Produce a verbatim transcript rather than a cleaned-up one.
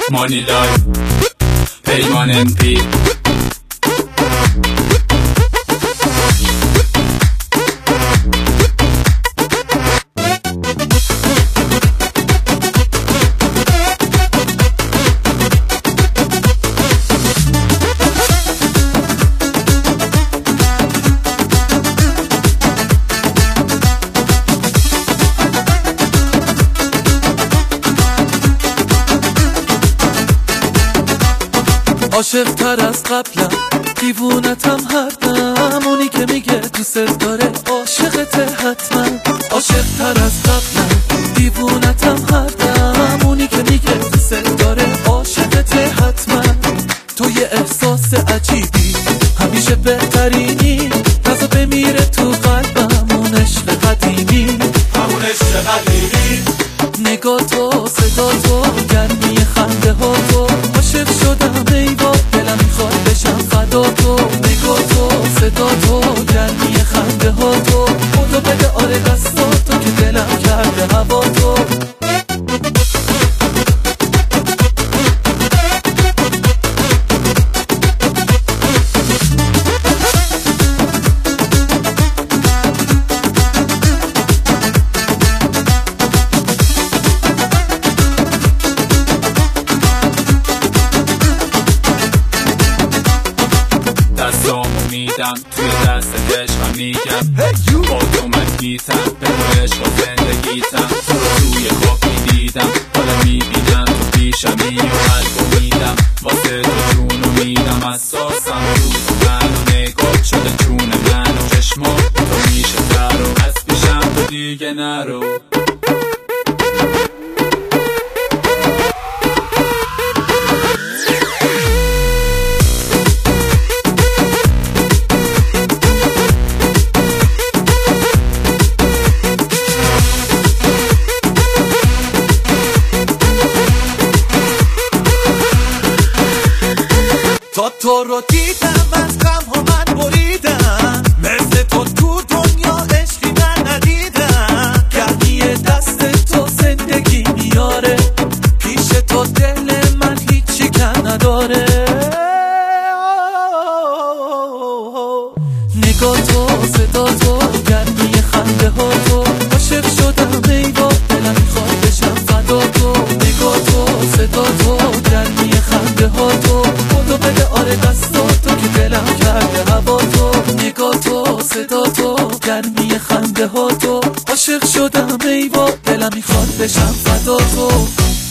مانی لایف پیمان ام پی. عاشق تر از قبلم، دیوونتم هر دم، اونی که میگه دوست داره عاشقته حتما. عاشق تر از قبلم، دیوونتم هر دم، اونی که میگه دوست داره عاشقته حتما. تو یه احساس عجیبی، همیشه بهترینی، تازه بمیره تو قلبم اون عشق قدیمی، همون عشق قدیمی. نگاه تو، صدا تو، گرمی خنده ها تو، عاشق شدم ای با دلم میخواد بشم فدا تو. نگاه تو، صدا تو، گرمی خنده ها تو، خدا بده آره دستات تو که دلم کرده هوا تو. دستامو میدم توی دست عشقم میگم با تو من گیتم، به تو عشق و زندگیتم. تو رو توی خواب میدیدم، حالا میبینم تو پیشمی و قلبو میدم، واسه تو جونو میدم. اساسم روز من و نگاه شده چون من و چشما تو میشه تر و از پیشم تو دیگه نرو. تا تو رو دیدم از غم ها من بریدم، مثل تو تو دنیا عشقی من ندیدم. گرمی دست تو زندگی میاره، پیش تو دل من هیچی کم نداره. نگاه تو، صدا تو، گرمی خنده ها تو، عاشق شدم ای با دلم میخواد بشم فدا تو. نگاه تو، صدا تو، گرمی خنده ها تو، خدا بده آره دستاتو که دلم کرده هوا تو. نگاه تو، صدا تو، گرمی خنده ها تو، عاشق شدم ای با دلم میخواد بشم فدا تو.